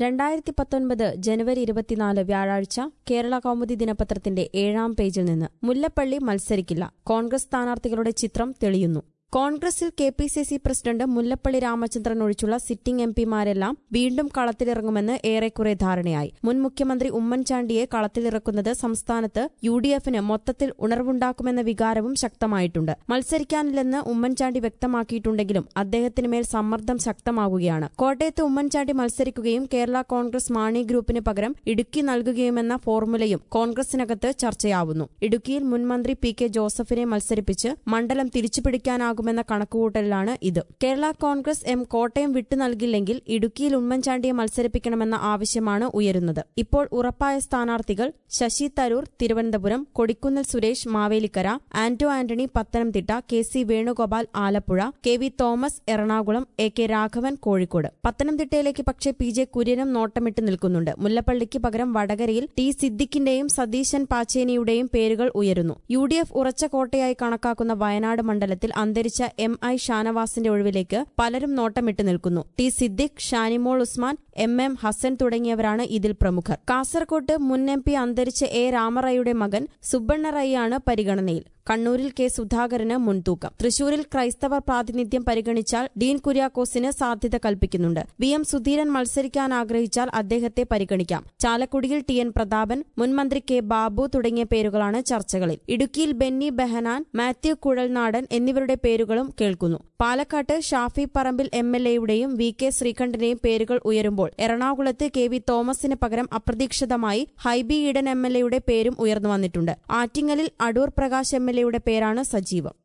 2019 ജനുവരി 24 വ്യാഴാഴ്ച കേരള കൗമുദി ദിനപത്രത്തിന്റെ 7-ാം പേജിൽ നിന്ന് മുല്ലപ്പള്ളി മത്സരിക്കില്ല. കോൺഗ്രസ് സ്ഥാനാർത്ഥികളുടെ ചിത്രം തെളിയുന്നു. കോൺഗ്രസിൽ കെപിസിസി പ്രസിഡന്റ് മുല്ലപ്പള്ളി രാമചന്ദ്രൻ ഒഴിച്ചുള്ള സിറ്റിംഗ് എംപിമാരെല്ലാം വീണ്ടും കളത്തിലിറങ്ങുമെന്ന് ഏറെക്കുറെ ധാരണയായി. മുൻ മുഖ്യമന്ത്രി ഉമ്മൻചാണ്ടിയെ കളത്തിലിറക്കുന്നത് സംസ്ഥാനത്ത് യുഡിഎഫിന് മൊത്തത്തിൽ ഉണർവുണ്ടാക്കുമെന്ന വികാരവും ശക്തമായിട്ടുണ്ട്. മത്സരിക്കാനില്ലെന്ന് ഉമ്മൻചാണ്ടി വ്യക്തമാക്കിയിട്ടുണ്ടെങ്കിലും അദ്ദേഹത്തിന് മേൽ സമ്മർദ്ദം ശക്തമാകുകയാണ്. കോട്ടയത്ത് ഉമ്മൻചാണ്ടി മത്സരിക്കുകയും കേരള കോൺഗ്രസ് മാണി ഗ്രൂപ്പിന് പകരം ഇടുക്കി നൽകുകയുമെന്ന ഫോർമുലയും കോൺഗ്രസിനകത്ത് ചർച്ചയാവുന്നു. ഇടുക്കിയിൽ മുൻമന്ത്രി പി കെ ജോസഫിനെ മത്സരിപ്പിച്ച് മണ്ഡലം തിരിച്ചുപിടിക്കാനാകും െന്ന കണക്കുകൂട്ടലിലാണ് ഇത്. കേരള കോൺഗ്രസ് എം കോട്ടയം വിട്ടു നൽകില്ലെങ്കിൽ ഇടുക്കിയിൽ ഉമ്മൻചാണ്ടിയെ മത്സരിപ്പിക്കണമെന്ന ആവശ്യമാണ് ഉയരുന്നത്. ഇപ്പോൾ ഉറപ്പായ സ്ഥാനാർത്ഥികൾ Shashi Tharoor Thiruvananthapuram, Kodikunnil Suresh Mavelikkara, Anto Antony Pathanamthitta, K C. Venugopal Alappuzha, K V. Thomas Ernakulam, A K. Raghavan Kozhikode. പത്തനംതിട്ടയിലേക്ക് പക്ഷേ പി.ജെ. കുര്യനും നോട്ടമിട്ട് നിൽക്കുന്നുണ്ട്. മുല്ലപ്പള്ളിക്ക് പകരം വടകരയിൽ ടി സിദ്ദിഖിന്റെയും സതീശൻ പാച്ചേനിയുടെയും പേരുകൾ ഉയരുന്നു. യു.ഡി.എഫ് ഉറച്ച കോട്ടയായി കണക്കാക്കുന്ന വയനാട് മണ്ഡലത്തിൽ അന്തരിച്ച എം.ഐ. ഷാനവാസിന്റെ ഒഴിവിലേക്ക് പലരും നോട്ടമിട്ട് നിൽക്കുന്നു. T Siddique, Shanimol Usman, M M. ഹസൻ തുടങ്ങിയവരാണ് ഇതിൽ പ്രമുഖർ. കാസർകോട്ട് മുൻ എം.പി. അന്തരിച്ച എ. രാമറയ്യുടെ മകൻ സുബ്ബണ്ണറയ്യാണ് പരിഗണനയിൽ. കണ്ണൂരിൽ കെ. സുധാകരന് മുൻതൂക്കം. തൃശൂരിൽ ക്രൈസ്തവ പ്രാതിനിധ്യം പരിഗണിച്ചാൽ ഡീൻ കുര്യാക്കോസിന് സാധ്യത കൽപ്പിക്കുന്നുണ്ട്. വി.എം. സുധീരൻ മത്സരിക്കാൻ ആഗ്രഹിച്ചാൽ അദ്ദേഹത്തെ പരിഗണിക്കാം. ചാലക്കുടിയിൽ ടി.എൻ. പ്രതാപൻ, മുൻമന്ത്രി കെ. ബാബു തുടങ്ങിയ പേരുകളാണ് ചർച്ചകളിൽ. ഇടുക്കിയിൽ ബെന്നി ബെഹനാൻ, മാത്യു കുഴൽനാടൻ എന്നിവരുടെ പേരുകളും കേൾക്കുന്നു. പാലക്കാട്ട് ഷാഫി പറമ്പിൽ എം.എൽ.എയുടെയും വി. കെ. ശ്രീകണ്ഠന്റെയും പേരുകൾ ഉയരുമ്പോൾ എറണാകുളത്ത് കെ.വി. തോമസിന് പകരം അപ്രതീക്ഷിതമായി ഹൈബി ഈഡൻ എം.എൽ.എയുടെ പേരും ഉയർന്നു വന്നിട്ടുണ്ട്. ആറ്റിങ്ങലിൽ അടൂർ പ്രകാശ് എം.എൽ.എയുടെ പേരാണ് സജീവം.